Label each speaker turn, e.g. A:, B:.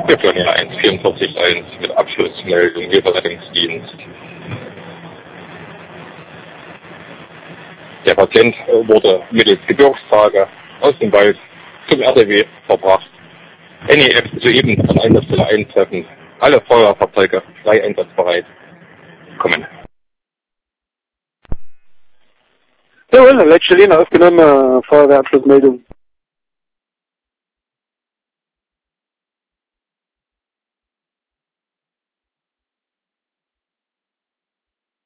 A: Wir führen hier 144.1 mit Abschlussmeldung über Rettungsdienst. Der Patient wurde mittels Gebirgstrage aus dem Wald zum RTW verbracht. NEF soeben an Einsatzstelle eintreffen. Alle Feuerfahrzeuge frei einsatzbereit. Kommen.
B: Jawohl, Leitstelle aufgenommen, Feuerwehrabschlussmeldung.